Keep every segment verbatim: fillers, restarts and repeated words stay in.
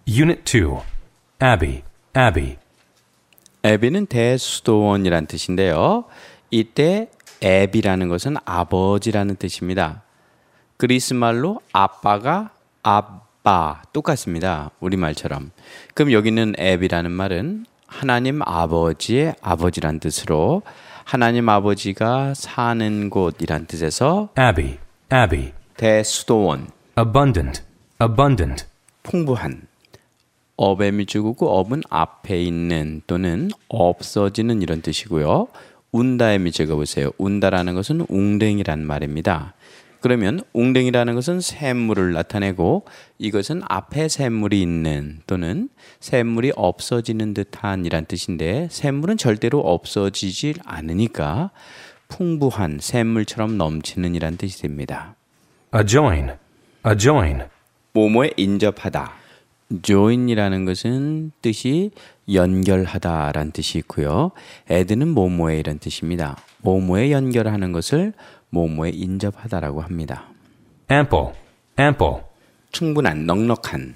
Unit two. Abbey, Abbey. 애비는 대수도원이란 뜻인데요. 이때 애비라는 것은 아버지라는 뜻입니다. 그리스 말로 아빠가 아빠 똑같습니다. 우리말처럼. 그럼 여기는 애비라는 말은 하나님 아버지의 아버지란 뜻으로 하나님 아버지가 사는 곳이란 뜻에서 Abbey, Abbey. 대수도원, Abundant, abundant. 풍부한. 업의 미주구고 업은 앞에 있는 또는 없어지는 이런 뜻이고요. 운다의 미적어 보세요. 운다라는 것은 웅댕이란 말입니다. 그러면 웅댕이라는 것은 샘물을 나타내고 이것은 앞에 샘물이 있는 또는 샘물이 없어지는 듯한 이란 뜻인데 샘물은 절대로 없어지질 않으니까 풍부한 샘물처럼 넘치는 이란 뜻이 됩니다. Adjoin, adjoin. 뭐뭐에 인접하다. join이라는 것은 뜻이 연결하다라는 뜻이 있고요. add는 뭐뭐에 이런 뜻입니다. 뭐뭐에 연결하는 것을 뭐뭐에 인접하다라고 합니다. Ample, ample. 충분한, 넉넉한.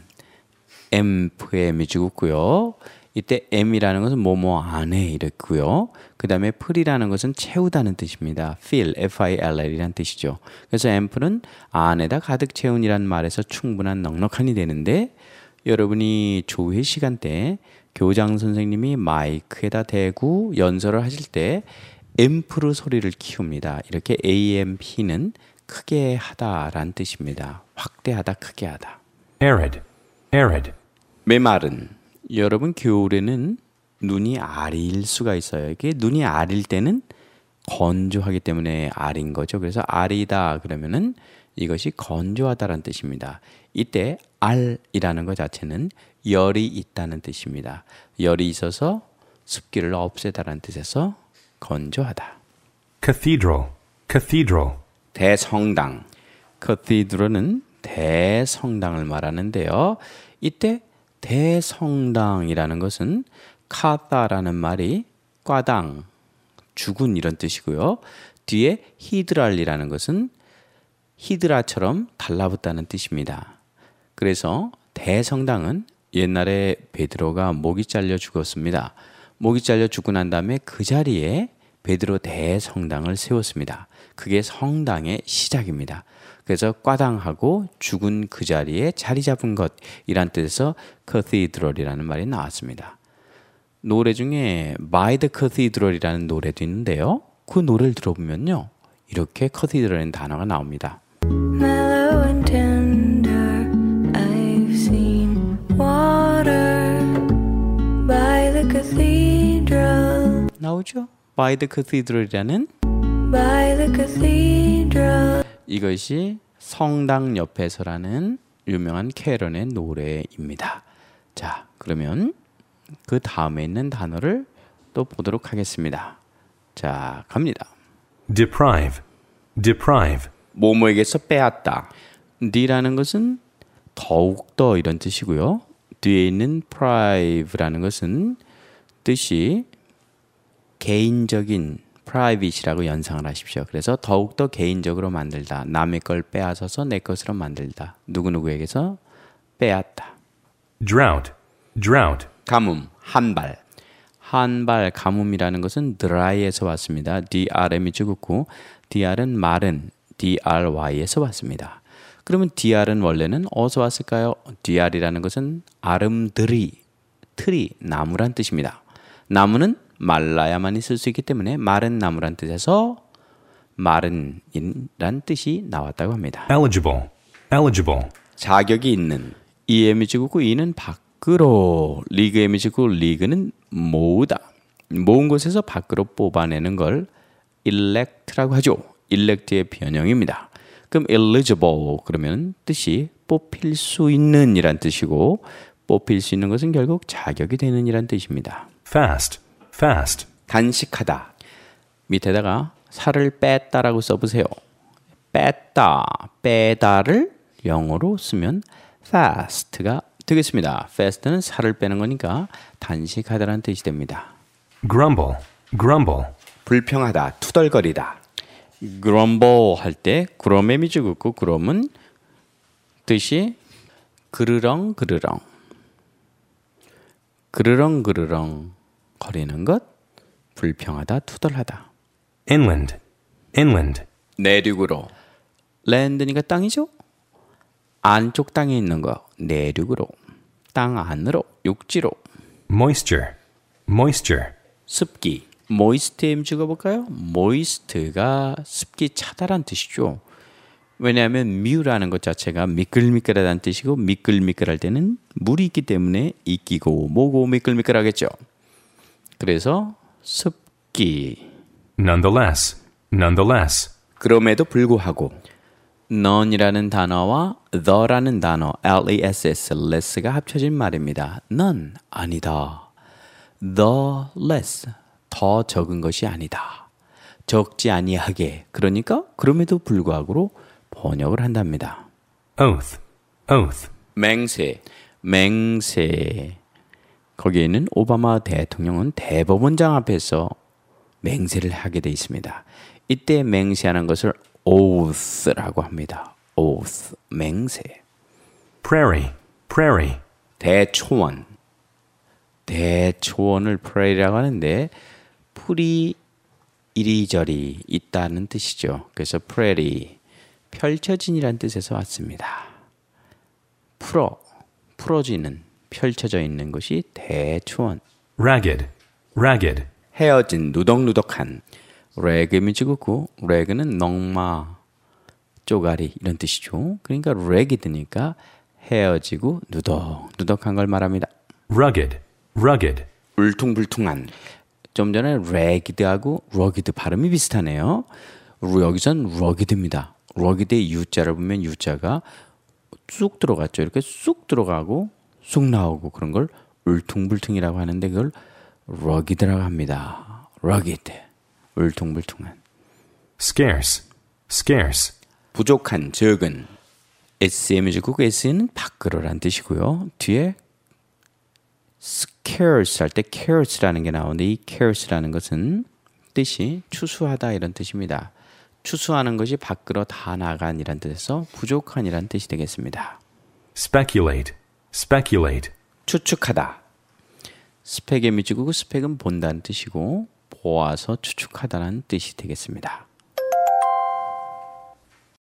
amp의 미주고요. 이때 am이라는 것은 뭐뭐 안에 이랬고요. 그 다음에 fill이라는 것은 채우다는 뜻입니다. fill, F-I-L-L이라는 뜻이죠. 그래서 ample은 안에다 가득 채운이란 말에서 충분한, 넉넉한이 되는데 여러분이 조회 시간 때 교장 선생님이 마이크에다 대고 연설을 하실 때 앰프로 소리를 키웁니다. 이렇게 amp는 크게 하다라는 뜻입니다. 확대하다, 크게 하다. Arid, arid. 메마른. 여러분 겨울에는 눈이 아릴 수가 있어요. 이게 눈이 아릴 때는 건조하기 때문에 아린 거죠. 그래서 아리다 그러면은 이것이 건조하다라는 뜻입니다. 이때 알이라는 것 자체는 열이 있다는 뜻입니다. 열이 있어서 습기를 없애다라는 뜻에서 건조하다. Cathedral, cathedral. 대성당. cathedral은 대성당을 말하는데요. 이때 대성당이라는 것은 카타라는 말이 꽈당, 죽은 이런 뜻이고요. 뒤에 히드랄이라는 것은 히드라처럼 달라붙다는 뜻입니다. 그래서 대성당은 옛날에 베드로가 목이 잘려 죽었습니다. 목이 잘려 죽고 난 다음에 그 자리에 베드로 대성당을 세웠습니다. 그게 성당의 시작입니다. 그래서 꽈당하고 죽은 그 자리에 자리 잡은 것이란 뜻에서 cathedral이라는 말이 나왔습니다. 노래 중에 By the Cathedral이라는 노래도 있는데요. 그 노래를 들어보면요. 이렇게 cathedral이라는 단어가 나옵니다. Mellow and tender, I've seen water by the cathedral. 나오죠? By the Cathedral이라는 By the cathedral. 이것이 성당 옆에서라는 유명한 캐런의 노래입니다. 자, 그러면 그 다음에 있는 단어를 또 보도록 하겠습니다. 자, 갑니다. Deprive, deprive. 뭐뭐에게서 빼앗다. D라는 것은 더욱더 이런 뜻이고요. 뒤에 있는 prive라는 것은 뜻이 개인적인 private이라고 연상을 하십시오. 그래서 더욱더 개인적으로 만들다. 남의 걸 빼앗아서 내 것으로 만들다. 누구누구에게서 빼앗다. Drought, drought. 가뭄, 한발. 한발, 가뭄이라는 것은 dry에서 왔습니다. drm이 죽었고 dr은 마른, dry에서 왔습니다. 그러면 dr은 원래는 어디서 왔을까요? dr이라는 것은 아름드리, 트리, 나무란 뜻입니다. 나무는 말라야만 있을 수 있기 때문에 마른 나무란 뜻에서 마른이란 뜻이 나왔다고 합니다. Eligible, eligible. 자격이 있는. 이엠이 지고 이는 밖으로, 리그엠이 지고 리그는 모으다. 모은 곳에서 밖으로 뽑아내는 걸 elect라고 하죠. elect의 변형입니다. 그럼 eligible 그러면 뜻이 뽑힐 수 있는 이란 뜻이고 뽑힐 수 있는 것은 결국 자격이 되는 이란 뜻입니다. Fast, fast. 단식하다. 밑에다가 살을 뺐다라고 써보세요. 뺐다, 빼다를 영어로 쓰면 fast가 되겠습니다. fast는 살을 빼는 거니까 단식하다라는 뜻이 됩니다. Grumble, grumble. 불평하다, 투덜거리다. grumble 할 때 그럼의 죽었고 그럼은 뜻이 그르렁 그르렁 그르렁그르렁 거리는 것, 불평하다, 투덜하다. inland, inland, 내륙으로. 랜드니까 땅이죠? 안쪽 땅에 있는 거, 내륙으로. 땅 안으로, 육지로. moisture, moisture, 습기. moist M 찍어볼까요? moist가 습기 차다란 뜻이죠. 왜냐하면 뮤라는 것 자체가 미끌미끌하다는 뜻이고 미끌미끌할 때는 물이 있기 때문에 이끼고 뭐고 미끌미끌하겠죠. 그래서 습기. nonetheless, nonetheless, 그럼에도 불구하고 none이라는 단어와 the라는 단어 less, less가 합쳐진 말입니다. none, 아니다. the less, 더 적은 것이 아니다. 적지 아니하게. 그러니까 그럼에도 불구하고로 번역을 한답니다. oath, oath, 맹세, 맹세. 거기에는 오바마 대통령은 대법원장 앞에서 맹세를 하게 돼 있습니다. 이때 맹세하는 것을 oath라고 합니다. oath, 맹세. prairie, prairie, 대초원. 대초원을 prairie라고 하는데 풀이 이리저리 있다는 뜻이죠. 그래서 prairie, 펼쳐진이라는 뜻에서 왔습니다. 풀어, 풀어지는, 펼쳐져 있는 것이 대초원. ragged, ragged, 헤어진, 누덕누덕한. 레그미 찍었고 레그는 넝마, 쪼가리 이런 뜻이죠. 그러니까 ragged니까 헤어지고 누덕누덕한 걸 말합니다. rugged, rugged, 울퉁불퉁한. 좀 전에 ragged하고 rugged 발음이 비슷하네요. 여기선 rugged입니다. rugged의 U자를 보면 U자가 쑥 들어갔죠. 이렇게 쑥 들어가고 쑥 나오고 그런 걸 울퉁불퉁이라고 하는데 그걸 rugged라고 합니다. rugged, 울퉁불퉁한. scarce, scarce, 부족한, 적은. 에스엠이 주고 S는 밖으로란 뜻이고요. 뒤에 scarce 할 때 cares라는 게 나오는데 이 cares라는 것은 뜻이 추수하다 이런 뜻입니다. 추수하는 것이 밖으로 다 나간이란 뜻에서 부족한이란 뜻이 되겠습니다. speculate, speculate, 추측하다. 스펙의 미지고 스펙은 본다는 뜻이고 보아서 추측하다는 뜻이 되겠습니다.